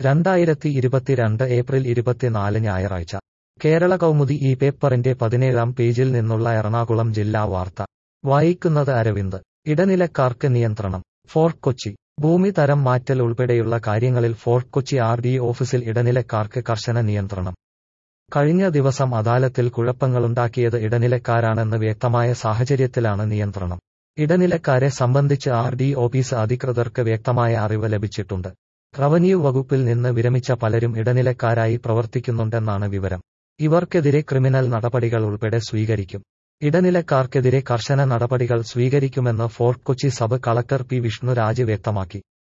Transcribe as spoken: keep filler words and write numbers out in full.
രണ്ടായിരത്തി ഇരുപത്തിരണ്ട് ഏപ്രിൽ ഇരുപത്തിനാല് ഞായറാഴ്ച കേരള കൗമുദി ഈ പേപ്പറിന്റെ പതിനേഴാം പേജിൽ നിന്നുള്ള എറണാകുളം ജില്ലാ വാർത്ത വായിക്കുന്നത് അരവിന്ദ്. ഇടനിലക്കാർക്ക് നിയന്ത്രണം. ഫോർട്ട് കൊച്ചി. ഭൂമി തരം മാറ്റൽ ഉൾപ്പെടെയുള്ള കാര്യങ്ങളിൽ ഫോർട്ട് കൊച്ചി ആർ ഡി ഓഫീസിൽ ഇടനിലക്കാർക്ക് കർശന നിയന്ത്രണം. കഴിഞ്ഞ ദിവസം അദാലത്തിൽ കുഴപ്പങ്ങളുണ്ടാക്കിയത് ഇടനിലക്കാരാണെന്ന് വ്യക്തമായ സാഹചര്യത്തിലാണ് നിയന്ത്രണം. ഇടനിലക്കാരെ സംബന്ധിച്ച് ആർ ഡി ഓഫീസ് അധികൃതർക്ക് വ്യക്തമായ അറിവ് ലഭിച്ചിട്ടുണ്ട്. റവന്യൂ വകുപ്പിൽ നിന്ന് വിരമിച്ച പലരും ഇടനിലക്കാരായി പ്രവർത്തിക്കുന്നുണ്ടെന്നാണ് വിവരം. ഇവർക്കെതിരെ ക്രിമിനൽ നടപടികൾ ഉൾപ്പെടെ സ്വീകരിക്കും. ഇടനിലക്കാർക്കെതിരെ കർശന നടപടികൾ സ്വീകരിക്കുമെന്ന് Fort Kochi sub collector P Vishnuraj വ്യക്തമാക്കി.